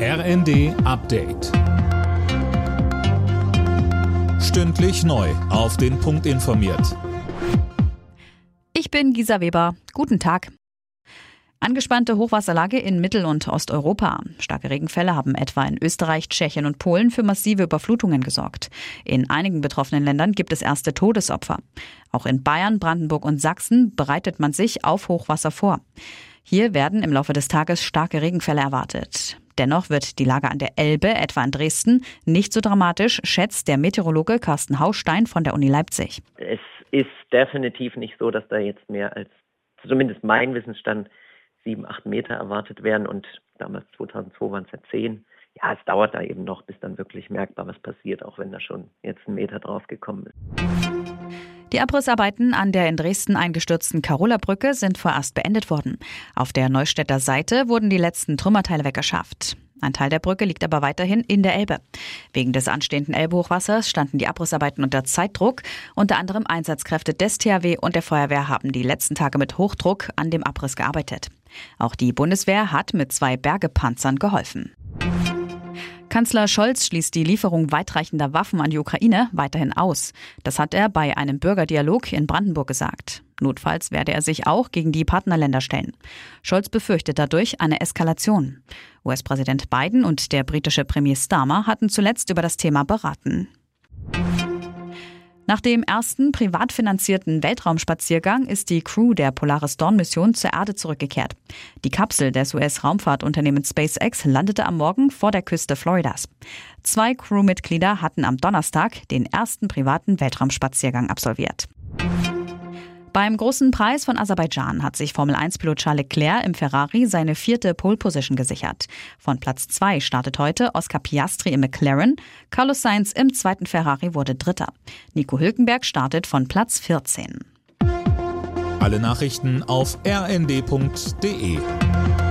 RND Update. Stündlich neu auf den Punkt informiert. Ich bin Gisa Weber. Guten Tag. Angespannte Hochwasserlage in Mittel- und Osteuropa. Starke Regenfälle haben etwa in Österreich, Tschechien und Polen für massive Überflutungen gesorgt. In einigen betroffenen Ländern gibt es erste Todesopfer. Auch in Bayern, Brandenburg und Sachsen bereitet man sich auf Hochwasser vor. Hier werden im Laufe des Tages starke Regenfälle erwartet. Dennoch wird die Lage an der Elbe, etwa in Dresden, nicht so dramatisch, schätzt der Meteorologe Carsten Haustein von der Uni Leipzig. Es ist definitiv nicht so, dass da jetzt mehr als, zumindest mein Wissensstand, 7-8 Meter erwartet werden und damals 2002 waren es ja 10. Ja, es dauert da eben noch, bis dann wirklich merkbar was passiert, auch wenn da schon jetzt 1 Meter drauf gekommen ist. Die Abrissarbeiten an der in Dresden eingestürzten Karola-Brücke sind vorerst beendet worden. Auf der Neustädter Seite wurden die letzten Trümmerteile weggeschafft. Ein Teil der Brücke liegt aber weiterhin in der Elbe. Wegen des anstehenden Elbehochwassers standen die Abrissarbeiten unter Zeitdruck. Unter anderem Einsatzkräfte des THW und der Feuerwehr haben die letzten Tage mit Hochdruck an dem Abriss gearbeitet. Auch die Bundeswehr hat mit 2 Bergepanzern geholfen. Kanzler Scholz schließt die Lieferung weitreichender Waffen an die Ukraine weiterhin aus. Das hat er bei einem Bürgerdialog in Brandenburg gesagt. Notfalls werde er sich auch gegen die Partnerländer stellen. Scholz befürchtet dadurch eine Eskalation. US-Präsident Biden und der britische Premier Starmer hatten zuletzt über das Thema beraten. Nach dem ersten privat finanzierten Weltraumspaziergang ist die Crew der Polaris Dawn-Mission zur Erde zurückgekehrt. Die Kapsel des US-Raumfahrtunternehmens SpaceX landete am Morgen vor der Küste Floridas. 2 Crewmitglieder hatten am Donnerstag den ersten privaten Weltraumspaziergang absolviert. Beim großen Preis von Aserbaidschan hat sich Formel-1-Pilot Charles Leclerc im Ferrari seine 4. Pole-Position gesichert. Von Platz 2 startet heute Oscar Piastri im McLaren. Carlos Sainz im 2. Ferrari wurde Dritter. Nico Hülkenberg startet von Platz 14. Alle Nachrichten auf rnd.de.